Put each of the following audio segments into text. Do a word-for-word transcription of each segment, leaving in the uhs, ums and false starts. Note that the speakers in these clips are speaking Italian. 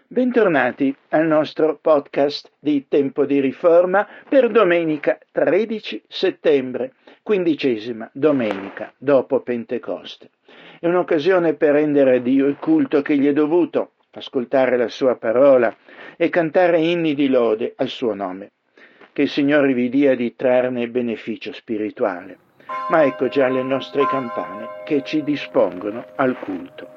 Bentornati al nostro podcast di Tempo di Riforma per domenica tredici settembre, quindicesima domenica dopo Pentecoste. È un'occasione per rendere a Dio il culto che gli è dovuto, ascoltare la sua parola e cantare inni di lode al suo nome. Che il Signore vi dia di trarne beneficio spirituale. Ma ecco già le nostre campane che ci dispongono al culto.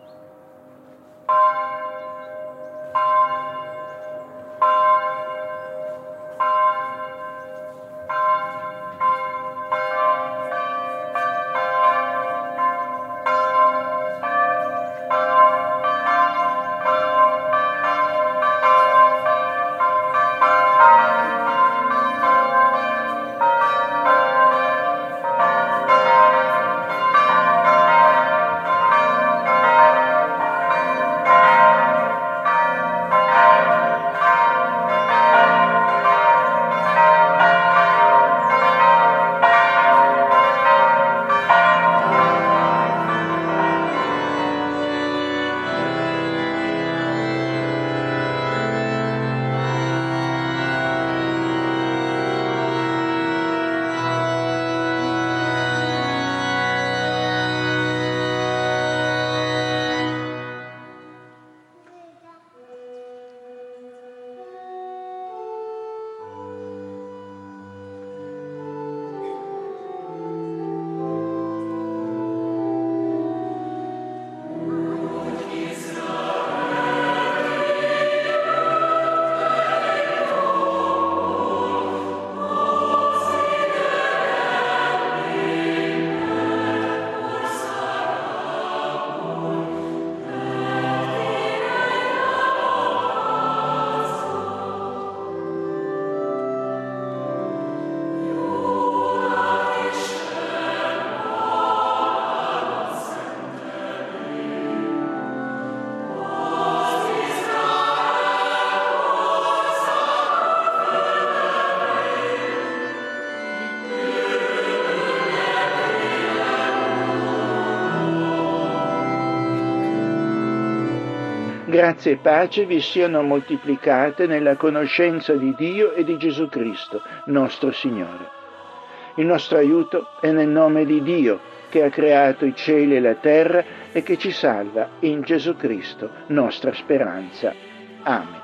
Grazie e pace vi siano moltiplicate nella conoscenza di Dio e di Gesù Cristo, nostro Signore. Il nostro aiuto è nel nome di Dio, che ha creato i cieli e la terra e che ci salva in Gesù Cristo, nostra speranza. Amen.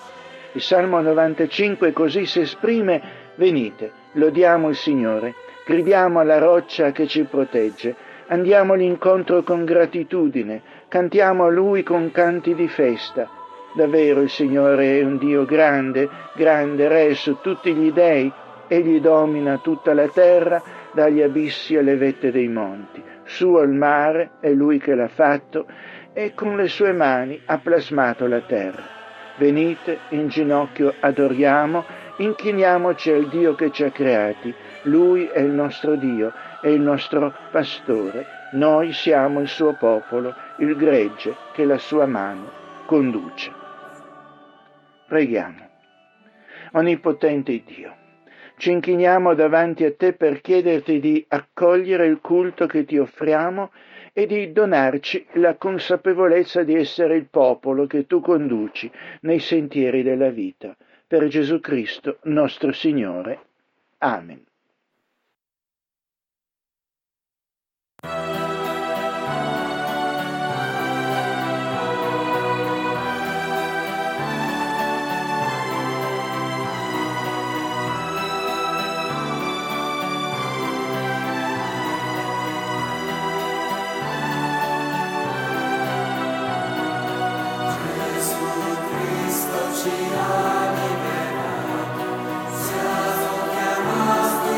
Il Salmo novantacinque così si esprime: venite, lodiamo il Signore, gridiamo alla roccia che ci protegge, andiamogli incontro con gratitudine, cantiamo a Lui con canti di festa. Davvero il Signore è un Dio grande, grande Re su tutti gli dei, Egli domina tutta la terra, dagli abissi alle vette dei monti. Suo il mare, è Lui che l'ha fatto, e con le sue mani ha plasmato la terra. Venite, in ginocchio adoriamo, inchiniamoci al Dio che ci ha creati. Lui è il nostro Dio, è il nostro pastore. Noi siamo il suo popolo, il gregge che la sua mano conduce. Preghiamo. Onnipotente Dio, ci inchiniamo davanti a te per chiederti di accogliere il culto che ti offriamo e di donarci la consapevolezza di essere il popolo che tu conduci nei sentieri della vita. Per Gesù Cristo, nostro Signore. Amen. Ci ha liberato, siamo chiamati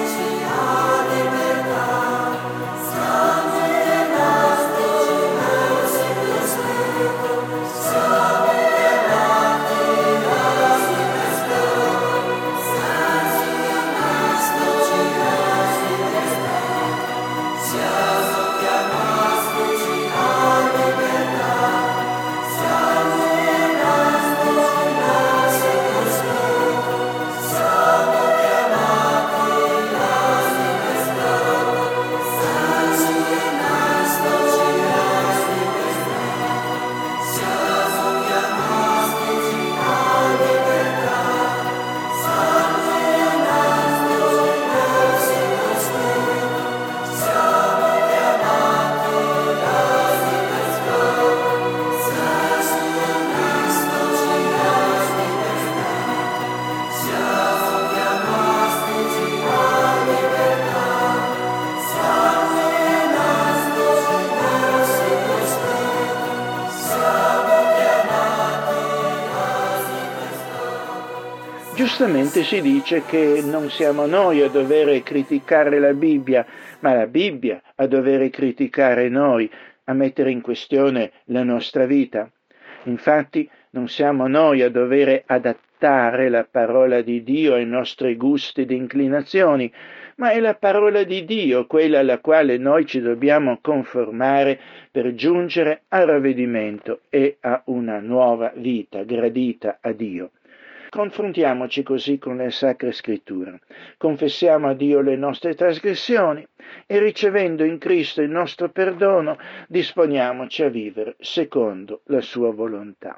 giustamente si dice che non siamo noi a dover criticare la Bibbia, ma la Bibbia a dover criticare noi, a mettere in questione la nostra vita. Infatti non siamo noi a dover adattare la parola di Dio ai nostri gusti ed inclinazioni, ma è la parola di Dio quella alla quale noi ci dobbiamo conformare per giungere al ravvedimento e a una nuova vita gradita a Dio. Confrontiamoci così con le Sacre Scritture, confessiamo a Dio le nostre trasgressioni e ricevendo in Cristo il nostro perdono disponiamoci a vivere secondo la sua volontà.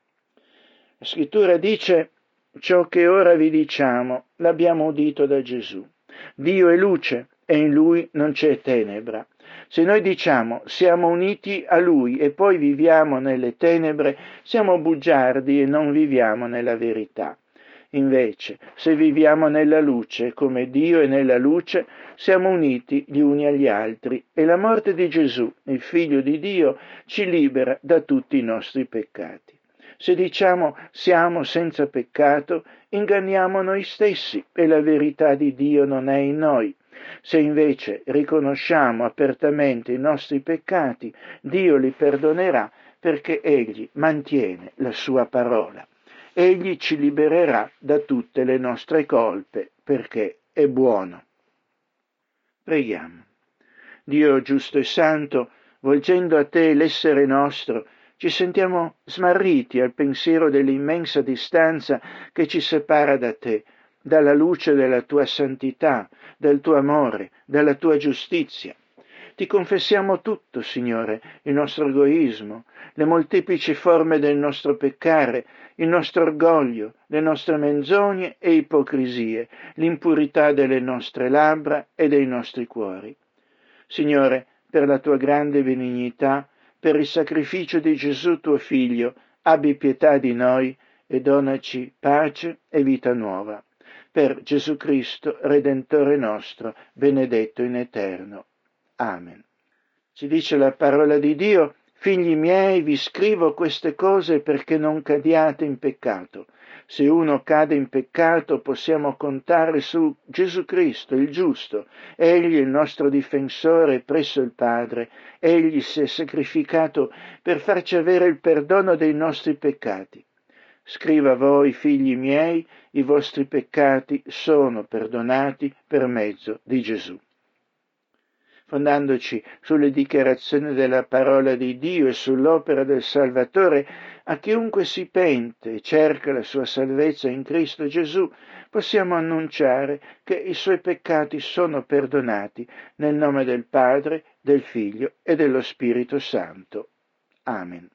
La Scrittura dice: ciò che ora vi diciamo l'abbiamo udito da Gesù. Dio è luce e in Lui non c'è tenebra. Se noi diciamo siamo uniti a Lui e poi viviamo nelle tenebre, siamo bugiardi e non viviamo nella verità. Invece, se viviamo nella luce, come Dio è nella luce, siamo uniti gli uni agli altri e la morte di Gesù, il Figlio di Dio, ci libera da tutti i nostri peccati. Se diciamo siamo senza peccato, inganniamo noi stessi e la verità di Dio non è in noi. Se invece riconosciamo apertamente i nostri peccati, Dio li perdonerà perché Egli mantiene la sua parola. Egli ci libererà da tutte le nostre colpe perché è buono. Preghiamo. Dio giusto e santo, volgendo a te l'essere nostro, ci sentiamo smarriti al pensiero dell'immensa distanza che ci separa da te, dalla luce della tua santità, del tuo amore, della tua giustizia. Ti confessiamo tutto, Signore, il nostro egoismo, le molteplici forme del nostro peccare, il nostro orgoglio, le nostre menzogne e ipocrisie, l'impurità delle nostre labbra e dei nostri cuori. Signore, per la tua grande benignità, per il sacrificio di Gesù tuo Figlio, abbi pietà di noi e donaci pace e vita nuova. Per Gesù Cristo, Redentore nostro, benedetto in eterno. Amen. Ci dice la parola di Dio: figli miei, vi scrivo queste cose perché non cadiate in peccato. Se uno cade in peccato, possiamo contare su Gesù Cristo, il giusto. Egli è il nostro difensore presso il Padre. Egli si è sacrificato per farci avere il perdono dei nostri peccati. Scriva a voi, figli miei, i vostri peccati sono perdonati per mezzo di Gesù. Fondandoci sulle dichiarazioni della parola di Dio e sull'opera del Salvatore, a chiunque si pente e cerca la sua salvezza in Cristo Gesù, possiamo annunciare che i suoi peccati sono perdonati nel nome del Padre, del Figlio e dello Spirito Santo. Amen.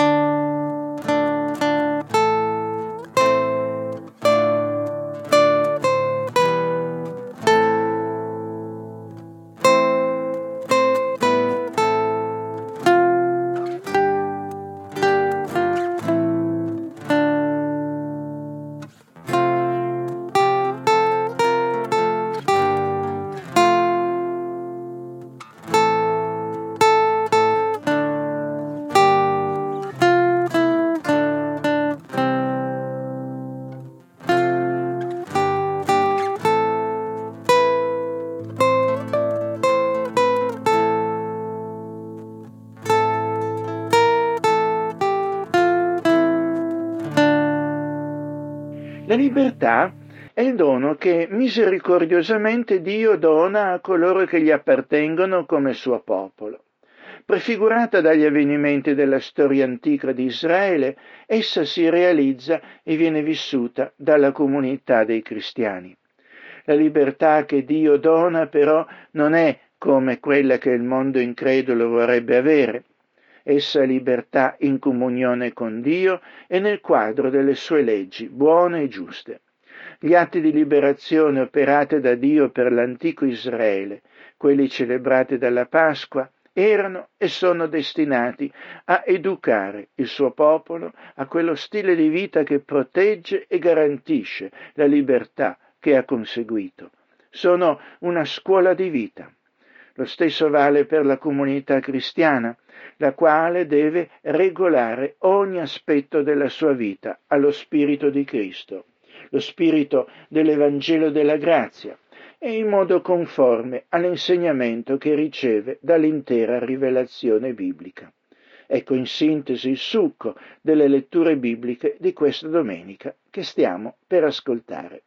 La libertà è il dono che misericordiosamente Dio dona a coloro che gli appartengono come suo popolo. Prefigurata dagli avvenimenti della storia antica di Israele, essa si realizza e viene vissuta dalla comunità dei cristiani. La libertà che Dio dona però non è come quella che il mondo incredulo vorrebbe avere. Essa è libertà in comunione con Dio e nel quadro delle sue leggi buone e giuste. Gli atti di liberazione operati da Dio per l'antico Israele, quelli celebrati dalla Pasqua, erano e sono destinati a educare il suo popolo a quello stile di vita che protegge e garantisce la libertà che ha conseguito. Sono una scuola di vita. Lo stesso vale per la comunità cristiana, la quale deve regolare ogni aspetto della sua vita allo Spirito di Cristo. lo spirito dell'Evangelo della grazia, e in modo conforme all'insegnamento che riceve dall'intera rivelazione biblica. Ecco in sintesi il succo delle letture bibliche di questa domenica che stiamo per ascoltare.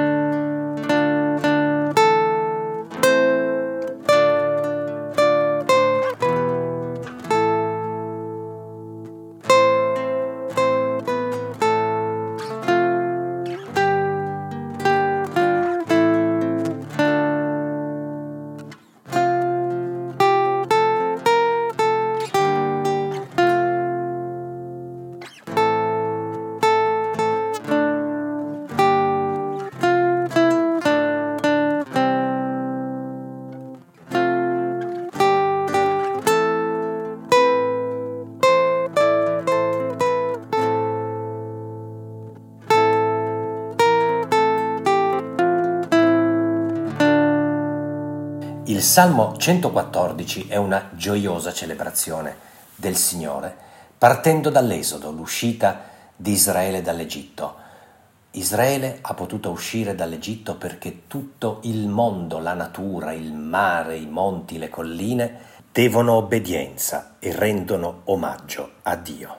Il Salmo centoquattordici è una gioiosa celebrazione del Signore, partendo dall'Esodo, l'uscita di Israele dall'Egitto. Israele ha potuto uscire dall'Egitto perché tutto il mondo, la natura, il mare, i monti, le colline, devono obbedienza e rendono omaggio a Dio.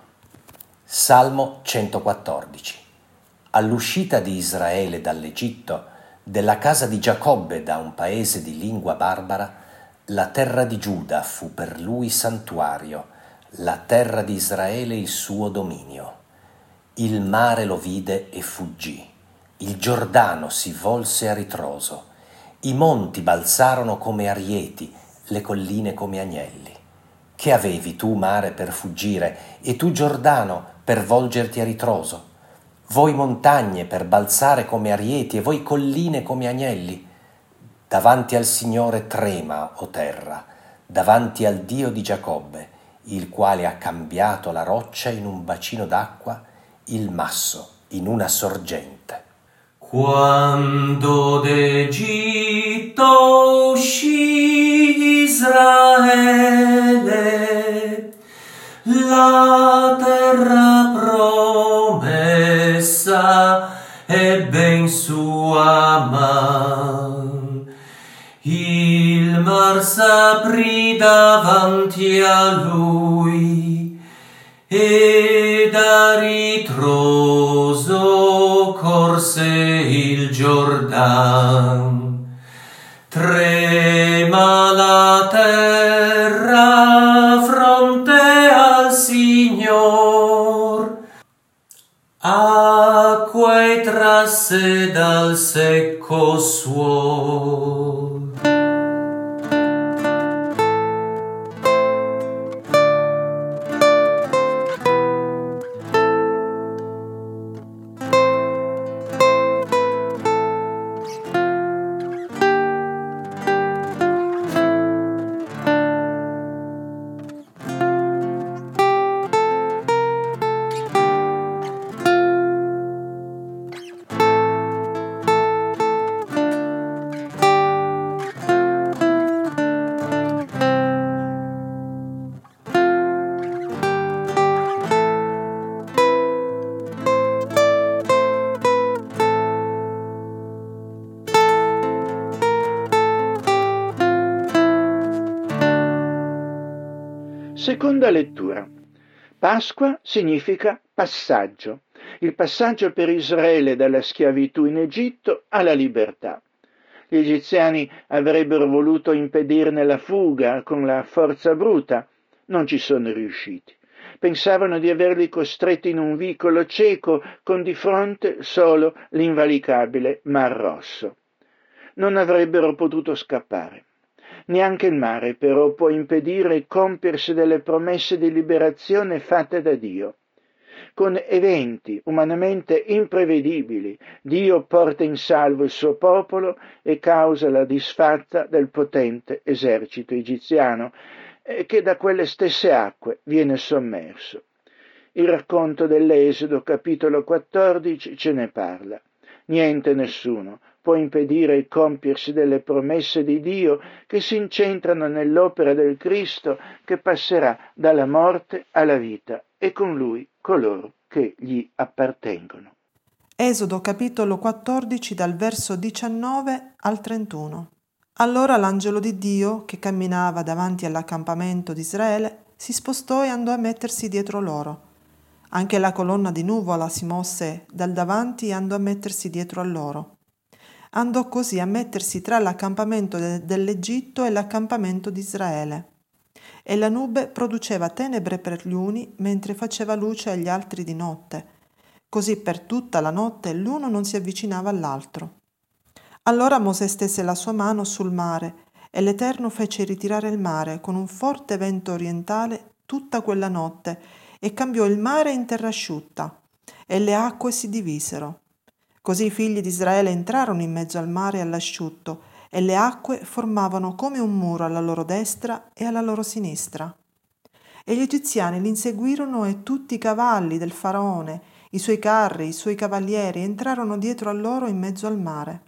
Salmo centoquattordici. All'uscita di Israele dall'Egitto, della casa di Giacobbe da un paese di lingua barbara, la terra di Giuda fu per lui santuario, la terra di Israele il suo dominio. Il mare lo vide e fuggì, il Giordano si volse a ritroso, i monti balzarono come arieti, le colline come agnelli. Che avevi tu, mare, per fuggire, e tu, Giordano, per volgerti a ritroso? Voi montagne per balzare come arieti e voi colline come agnelli? Davanti al Signore trema, o terra, davanti al Dio di Giacobbe, il quale ha cambiato la roccia in un bacino d'acqua, il masso in una sorgente. Quando d'Egitto uscì Israele, la terra promessa ebbe in sua man. Il mar s'aprì davanti a lui ed a ritroso corse il Giordan. Trema la terra fronte al Signor, acque trasse dal secco suolo. Seconda lettura. Pasqua significa passaggio, il passaggio per Israele dalla schiavitù in Egitto alla libertà. Gli egiziani avrebbero voluto impedirne la fuga con la forza bruta, non ci sono riusciti. Pensavano di averli costretti in un vicolo cieco con di fronte solo l'invalicabile Mar Rosso. Non avrebbero potuto scappare. Neanche il mare però può impedire il compiersi delle promesse di liberazione fatte da Dio. Con eventi umanamente imprevedibili, Dio porta in salvo il suo popolo e causa la disfatta del potente esercito egiziano, che da quelle stesse acque viene sommerso. Il racconto dell'Esodo, capitolo quattordici, ce ne parla. Niente, nessuno può impedire il compiersi delle promesse di Dio che si incentrano nell'opera del Cristo che passerà dalla morte alla vita e con lui coloro che gli appartengono. Esodo capitolo quattordici dal verso diciannove al trentuno. Allora l'angelo di Dio, che camminava davanti all'accampamento di Israele, si spostò e andò a mettersi dietro loro. Anche la colonna di nuvola si mosse dal davanti e andò a mettersi dietro a loro. Andò così a mettersi tra l'accampamento de- dell'Egitto e l'accampamento di Israele. E la nube produceva tenebre per gli uni, mentre faceva luce agli altri di notte. Così per tutta la notte l'uno non si avvicinava all'altro. Allora Mosè stese la sua mano sul mare, e l'Eterno fece ritirare il mare con un forte vento orientale tutta quella notte, e cambiò il mare in terra asciutta, e le acque si divisero. Così i figli di Israele entrarono in mezzo al mare all'asciutto, e le acque formavano come un muro alla loro destra e alla loro sinistra. E gli egiziani li inseguirono, e tutti i cavalli del faraone, i suoi carri, i suoi cavalieri entrarono dietro a loro in mezzo al mare.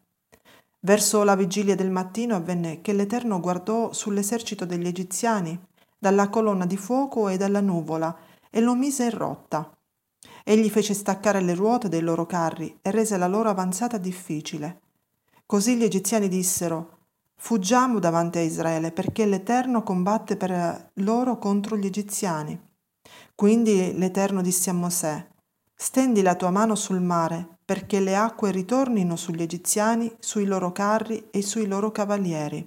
Verso la vigilia del mattino avvenne che l'Eterno guardò sull'esercito degli egiziani dalla colonna di fuoco e dalla nuvola e lo mise in rotta. Egli fece staccare le ruote dei loro carri e rese la loro avanzata difficile. Così gli egiziani dissero: «Fuggiamo davanti a Israele, perché l'Eterno combatte per loro contro gli egiziani». Quindi l'Eterno disse a Mosè: «Stendi la tua mano sul mare, perché le acque ritornino sugli egiziani, sui loro carri e sui loro cavalieri».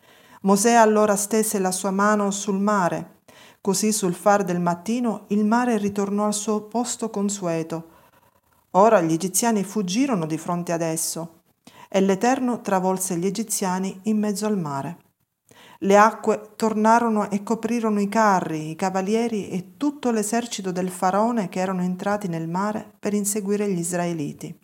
Mosè allora stese la sua mano sul mare. Così sul far del mattino il mare ritornò al suo posto consueto. Ora gli egiziani fuggirono di fronte ad esso, e l'Eterno travolse gli egiziani in mezzo al mare. Le acque tornarono e coprirono i carri, i cavalieri e tutto l'esercito del faraone che erano entrati nel mare per inseguire gli israeliti.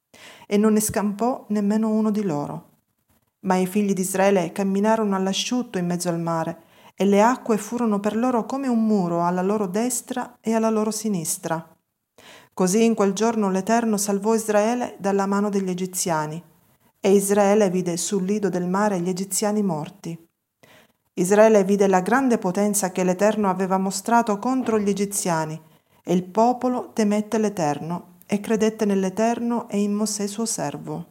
E non ne scampò nemmeno uno di loro. Ma i figli di Israele camminarono all'asciutto in mezzo al mare, e le acque furono per loro come un muro alla loro destra e alla loro sinistra. Così in quel giorno l'Eterno salvò Israele dalla mano degli egiziani, e Israele vide sul lido del mare gli egiziani morti. Israele vide la grande potenza che l'Eterno aveva mostrato contro gli egiziani, e il popolo temette l'Eterno e credette nell'Eterno e in Mosè suo servo.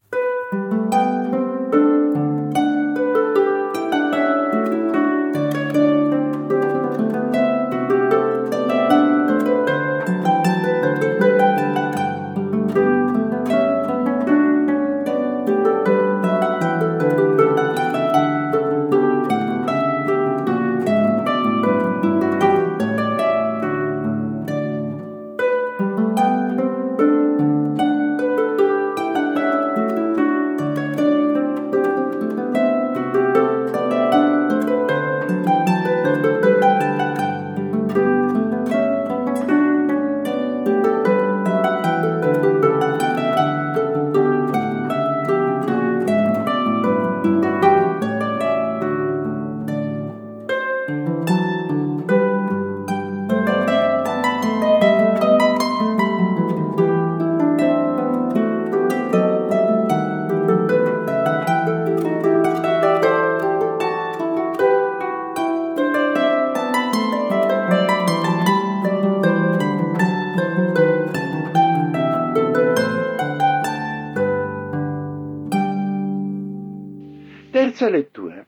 Terza lettura.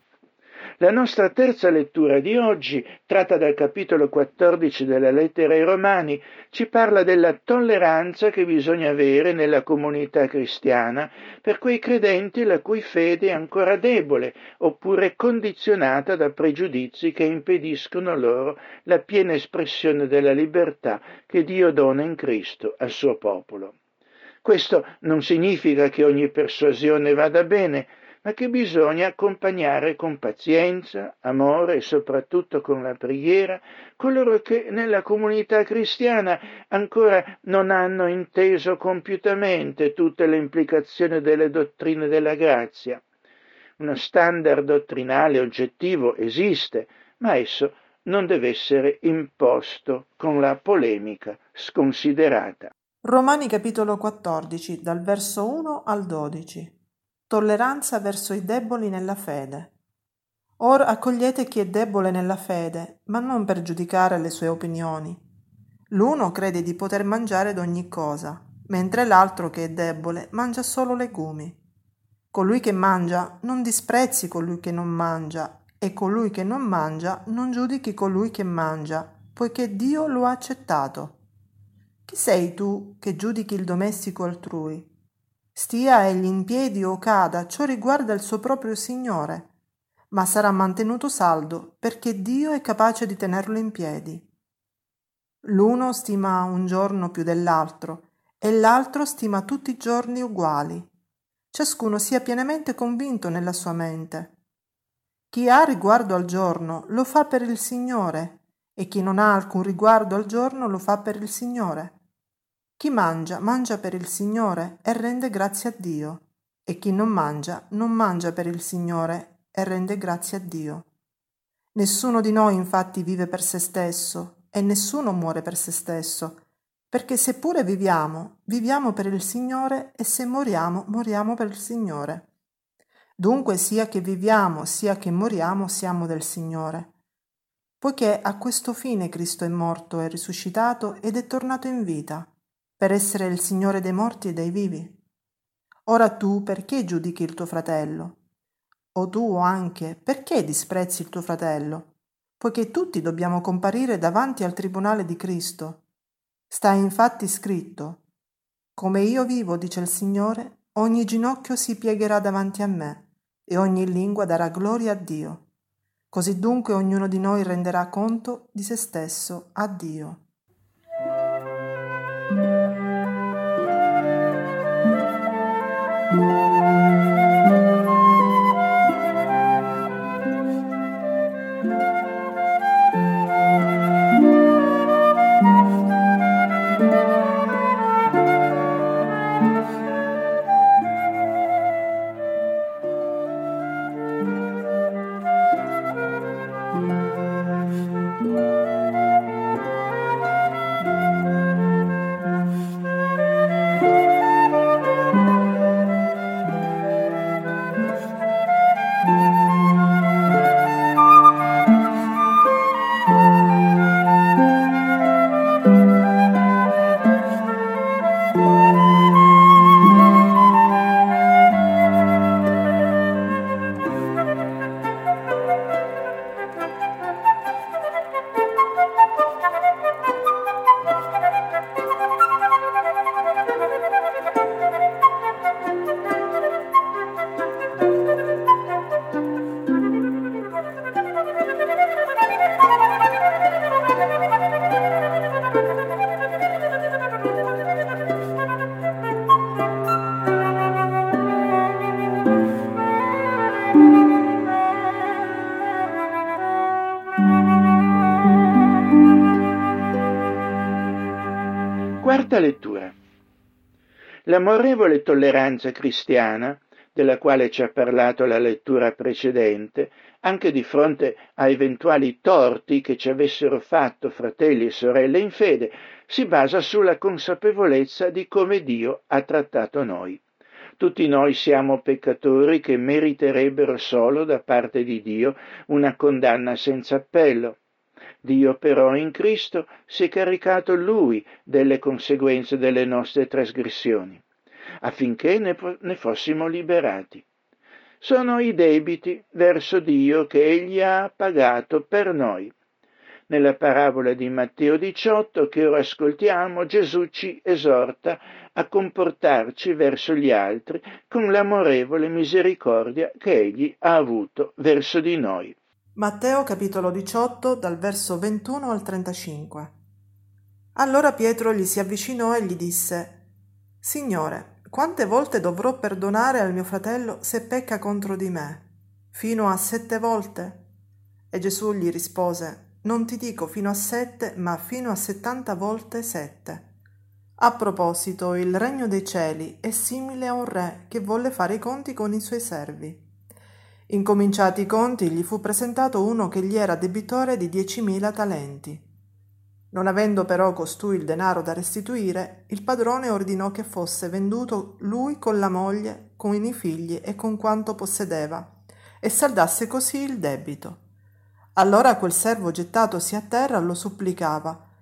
La nostra terza lettura di oggi, tratta dal capitolo quattordici della lettera ai Romani, ci parla della tolleranza che bisogna avere nella comunità cristiana per quei credenti la cui fede è ancora debole oppure condizionata da pregiudizi che impediscono loro la piena espressione della libertà che Dio dona in Cristo al suo popolo. Questo non significa che ogni persuasione vada bene, ma che bisogna accompagnare con pazienza, amore e soprattutto con la preghiera coloro che nella comunità cristiana ancora non hanno inteso compiutamente tutte le implicazioni delle dottrine della grazia. Uno standard dottrinale oggettivo esiste, ma esso non deve essere imposto con la polemica sconsiderata. Romani capitolo quattordici, dal verso uno al dodici. Tolleranza verso i deboli nella fede. Or accogliete chi è debole nella fede, ma non per giudicare le sue opinioni. L'uno crede di poter mangiare d'ogni cosa, mentre l'altro che è debole mangia solo legumi. Colui che mangia non disprezzi colui che non mangia, e colui che non mangia non giudichi colui che mangia, poiché Dio lo ha accettato. Chi sei tu che giudichi il domestico altrui? Stia egli in piedi o cada, ciò riguarda il suo proprio Signore, ma sarà mantenuto saldo, perché Dio è capace di tenerlo in piedi. L'uno stima un giorno più dell'altro, e l'altro stima tutti i giorni uguali. Ciascuno sia pienamente convinto nella sua mente. Chi ha riguardo al giorno lo fa per il Signore, e chi non ha alcun riguardo al giorno lo fa per il Signore. Chi mangia, mangia per il Signore e rende grazie a Dio, e chi non mangia, non mangia per il Signore e rende grazie a Dio. Nessuno di noi infatti vive per se stesso, e nessuno muore per se stesso, perché seppure viviamo, viviamo per il Signore, e se moriamo, moriamo per il Signore. Dunque sia che viviamo, sia che moriamo, siamo del Signore. Poiché a questo fine Cristo è morto e risuscitato ed è tornato in vita, per essere il Signore dei morti e dei vivi. Ora tu perché giudichi il tuo fratello? O tu anche perché disprezzi il tuo fratello? Poiché tutti dobbiamo comparire davanti al tribunale di Cristo. Sta infatti scritto: come io vivo, dice il Signore, ogni ginocchio si piegherà davanti a me, e ogni lingua darà gloria a Dio. Così dunque ognuno di noi renderà conto di se stesso a Dio. Quarta lettura. L'amorevole tolleranza cristiana, della quale ci ha parlato la lettura precedente, anche di fronte a eventuali torti che ci avessero fatto fratelli e sorelle in fede, si basa sulla consapevolezza di come Dio ha trattato noi. Tutti noi siamo peccatori che meriterebbero solo da parte di Dio una condanna senza appello. Dio però in Cristo si è caricato Lui delle conseguenze delle nostre trasgressioni, affinché ne, ne fossimo liberati. Sono i debiti verso Dio che Egli ha pagato per noi. Nella parabola di Matteo diciotto che ora ascoltiamo, Gesù ci esorta a comportarci verso gli altri con l'amorevole misericordia che Egli ha avuto verso di noi. Matteo capitolo diciotto dal verso ventuno al trentacinque. Allora Pietro gli si avvicinò e gli disse: Signore, quante volte dovrò perdonare al mio fratello se pecca contro di me? Fino a sette volte? E Gesù gli rispose: Non ti dico fino a sette, ma fino a settanta volte sette. A proposito, il regno dei cieli è simile a un re che volle fare i conti con i suoi servi. Incominciati i conti, gli fu presentato uno che gli era debitore di diecimila talenti. Non avendo però costui il denaro da restituire, il padrone ordinò che fosse venduto lui con la moglie, con i figli e con quanto possedeva, e saldasse così il debito. Allora quel servo gettatosi a terra lo supplicava: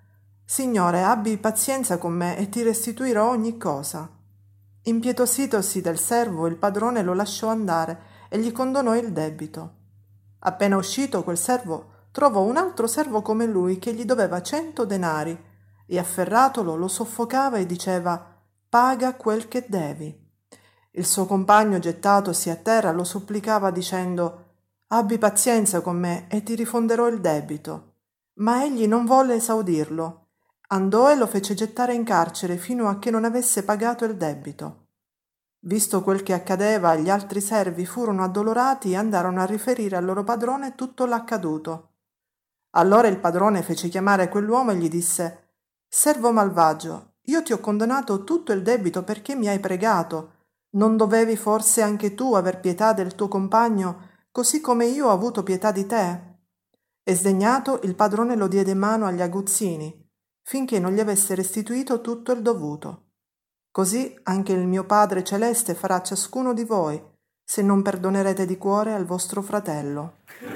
Signore, abbi pazienza con me e ti restituirò ogni cosa. Impietositosi del servo, il padrone lo lasciò andare e gli condonò il debito. Appena uscito, quel servo trovò un altro servo come lui che gli doveva cento denari e afferratolo lo soffocava e diceva: «Paga quel che devi». Il suo compagno, gettatosi a terra, lo supplicava dicendo: «Abbi pazienza con me e ti rifonderò il debito». Ma egli non volle esaudirlo. Andò e lo fece gettare in carcere fino a che non avesse pagato il debito. Visto quel che accadeva, gli altri servi furono addolorati e andarono a riferire al loro padrone tutto l'accaduto. Allora il padrone fece chiamare quell'uomo e gli disse: «Servo malvagio, io ti ho condonato tutto il debito perché mi hai pregato. Non dovevi forse anche tu aver pietà del tuo compagno, così come io ho avuto pietà di te?» E sdegnato, il padrone lo diede in mano agli aguzzini, finché non gli avesse restituito tutto il dovuto. Così anche il mio Padre Celeste farà a ciascuno di voi, se non perdonerete di cuore al vostro fratello.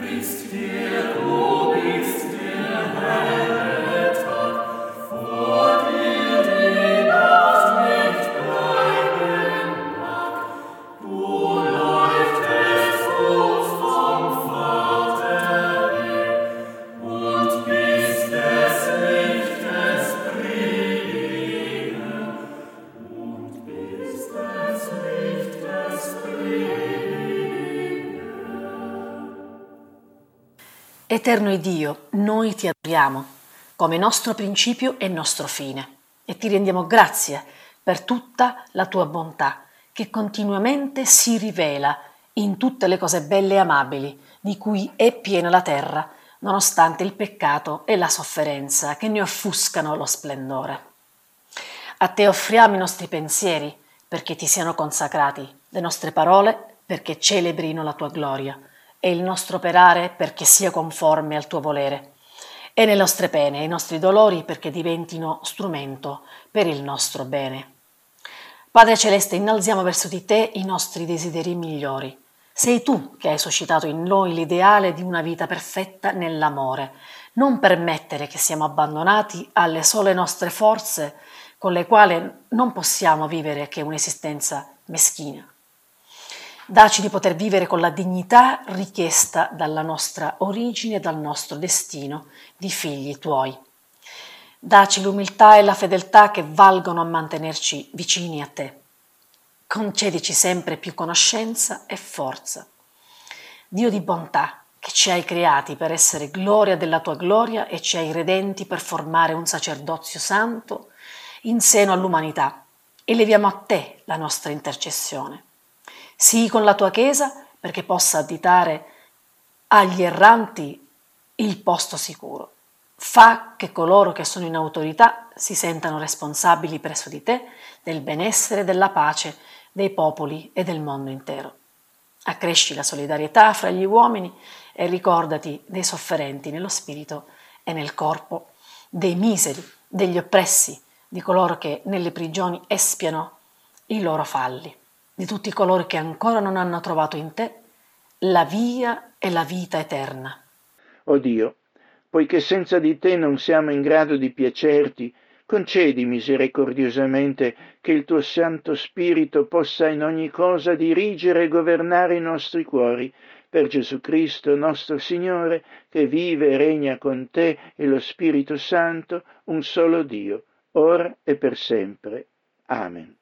Eterno Dio, noi ti adoriamo come nostro principio e nostro fine e ti rendiamo grazie per tutta la tua bontà che continuamente si rivela in tutte le cose belle e amabili di cui è piena la terra, nonostante il peccato e la sofferenza che ne offuscano lo splendore. A te offriamo i nostri pensieri perché ti siano consacrati, le nostre parole perché celebrino la tua gloria e il nostro operare perché sia conforme al tuo volere, e le nostre pene e i nostri dolori perché diventino strumento per il nostro bene. Padre Celeste, innalziamo verso di te i nostri desideri migliori. Sei tu che hai suscitato in noi l'ideale di una vita perfetta nell'amore. Non permettere che siamo abbandonati alle sole nostre forze con le quali non possiamo vivere che un'esistenza meschina. Dacci di poter vivere con la dignità richiesta dalla nostra origine e dal nostro destino di figli tuoi. Dacci l'umiltà e la fedeltà che valgono a mantenerci vicini a te. Concedici sempre più conoscenza e forza. Dio di bontà, che ci hai creati per essere gloria della tua gloria e ci hai redenti per formare un sacerdozio santo in seno all'umanità, eleviamo a te la nostra intercessione. Sii con la tua Chiesa perché possa additare agli erranti il posto sicuro. Fa che coloro che sono in autorità si sentano responsabili presso di te del benessere e della pace dei popoli e del mondo intero. Accresci la solidarietà fra gli uomini e ricordati dei sofferenti nello spirito e nel corpo, dei miseri, degli oppressi, di coloro che nelle prigioni espiano i loro falli, di tutti coloro che ancora non hanno trovato in te la via e la vita eterna. O Dio, poiché senza di te non siamo in grado di piacerti, concedi misericordiosamente che il tuo Santo Spirito possa in ogni cosa dirigere e governare i nostri cuori, per Gesù Cristo nostro Signore, che vive e regna con te e lo Spirito Santo, un solo Dio, ora e per sempre. Amen.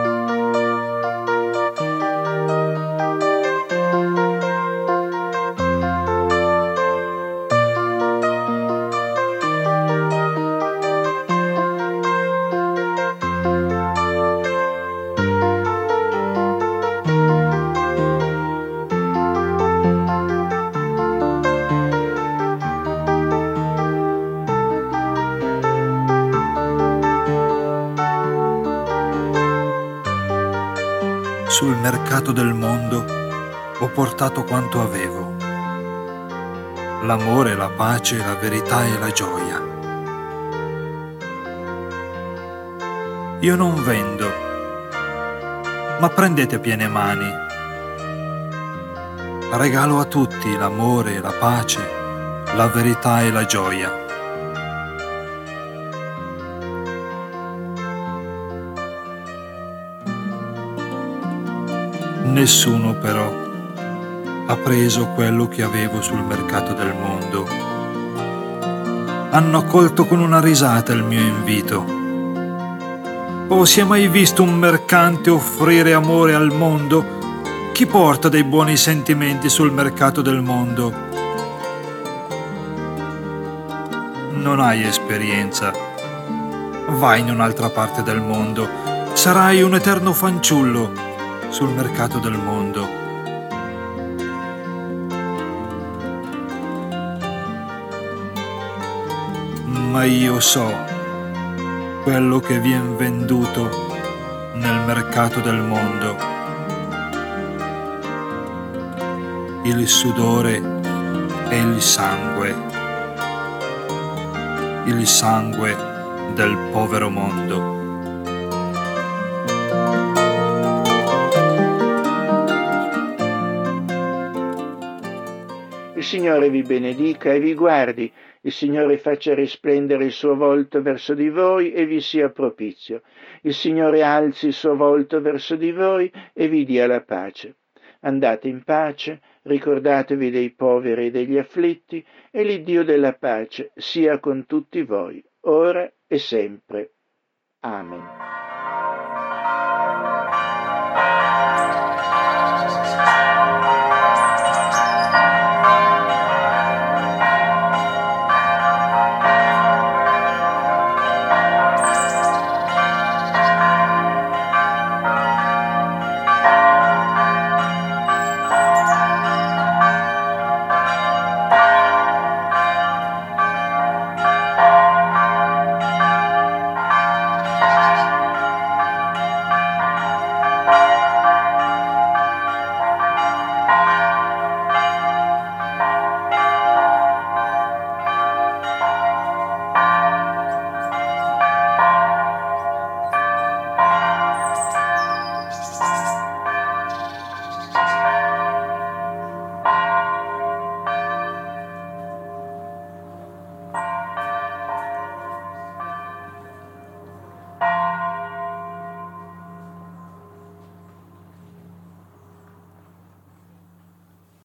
Sul mercato del mondo ho portato quanto avevo: l'amore, la pace, la verità e la gioia. Io non vendo, ma prendete a piene mani. Regalo a tutti l'amore, la pace, la verità e la gioia. Nessuno però ha preso quello che avevo sul mercato del mondo. Hanno accolto con una risata il mio invito. O si è mai visto un mercante offrire amore al mondo? Chi porta dei buoni sentimenti sul mercato del mondo? Non hai esperienza. Vai in un'altra parte del mondo. Sarai un eterno fanciullo sul mercato del mondo. Ma io so quello che viene venduto nel mercato del mondo. Il sudore e il sangue. Il sangue del povero mondo. Il Signore vi benedica e vi guardi. Il Signore faccia risplendere il suo volto verso di voi e vi sia propizio. Il Signore alzi il suo volto verso di voi e vi dia la pace. Andate in pace, ricordatevi dei poveri e degli afflitti, e l'Iddio della pace sia con tutti voi, ora e sempre. Amen.